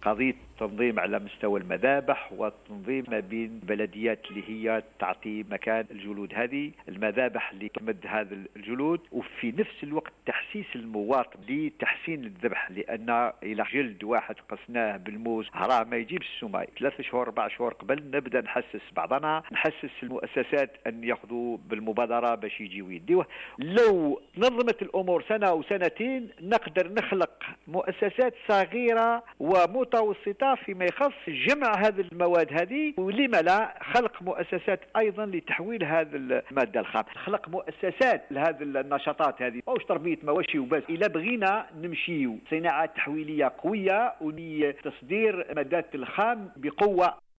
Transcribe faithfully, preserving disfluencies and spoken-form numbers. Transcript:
قضية تنظيم على مستوى المذابح والتنظيم ما بين بلديات اللي هي تعطي مكان الجلود هذه، المذابح اللي تمد هذا الجلود، وفي نفس الوقت تحسيس المواطن لتحسين الذبح، لأن إلى جلد واحد قصناه بالموس راه ما يجيبش السماء. ثلاث شهور أربع شهور قبل نبدأ نحسس بعضنا، نحسس المؤسسات أن يأخذوا بالمبادرة باش يجيوا يديوه. لو نظمت الأمور سنة أو سنتين نقدر نخلق مؤسسات صغيرة ومتوسطة فيما يخص جمع هذه المواد هذه، ولما لا خلق مؤسسات أيضا لتحويل هذه المادة الخام، خلق مؤسسات لهذه النشاطات هذه، أوش تربية مواشي وبس. إلا بغينا نمشيو صناعات تحويلية قوية ولتصدير مادات الخام بقوة.